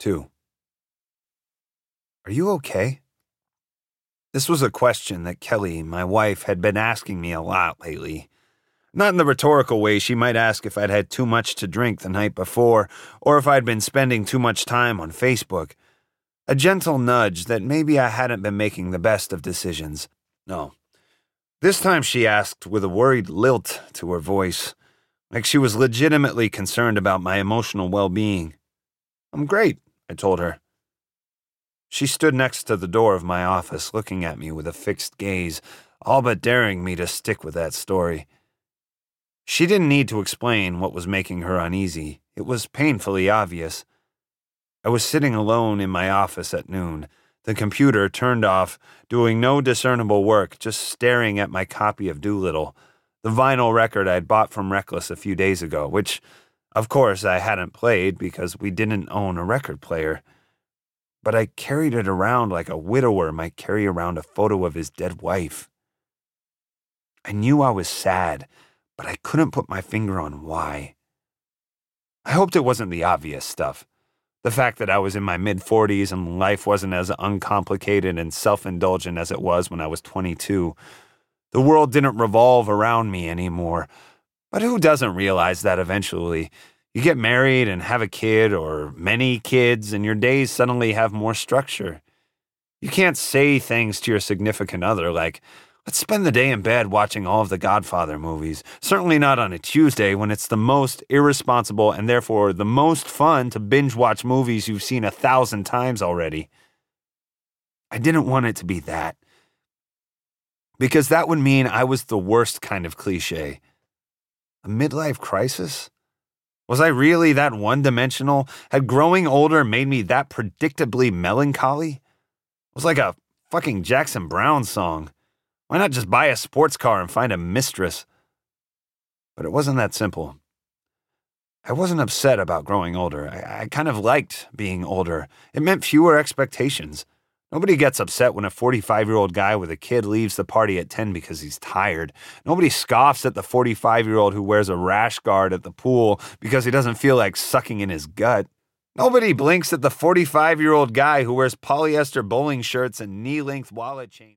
2. Are you okay? This was a question that Kelly, my wife, had been asking me a lot lately. Not in the rhetorical way she might ask if I'd had too much to drink the night before, or if I'd been spending too much time on Facebook. A gentle nudge that maybe I hadn't been making the best of decisions. No. This time she asked with a worried lilt to her voice, like she was legitimately concerned about my emotional well-being. I'm great, I told her. She stood next to the door of my office, looking at me with a fixed gaze, all but daring me to stick with that story. She didn't need to explain what was making her uneasy. It was painfully obvious. I was sitting alone in my office at noon, the computer turned off, doing no discernible work, just staring at my copy of Doolittle, the vinyl record I'd bought from Reckless a few days ago, which, of course, I hadn't played because we didn't own a record player. But I carried it around like a widower might carry around a photo of his dead wife. I knew I was sad, but I couldn't put my finger on why. I hoped it wasn't the obvious stuff. The fact that I was in my mid-40s and life wasn't as uncomplicated and self-indulgent as it was when I was 22. The world didn't revolve around me anymore. But who doesn't realize that eventually? You get married and have a kid or many kids, and your days suddenly have more structure. You can't say things to your significant other like, let's spend the day in bed watching all of the Godfather movies. Certainly not on a Tuesday when it's the most irresponsible and therefore the most fun to binge watch movies you've seen 1,000 times already. I didn't want it to be that. Because that would mean I was the worst kind of cliche. A midlife crisis? Was I really that one-dimensional? Had growing older made me that predictably melancholy? It was like a fucking Jackson Browne song. Why not just buy a sports car and find a mistress? But it wasn't that simple. I wasn't upset about growing older. I kind of liked being older. It meant fewer expectations. Nobody gets upset when a 45-year-old guy with a kid leaves the party at 10 because he's tired. Nobody scoffs at the 45-year-old who wears a rash guard at the pool because he doesn't feel like sucking in his gut. Nobody blinks at the 45-year-old guy who wears polyester bowling shirts and knee-length wallet chains.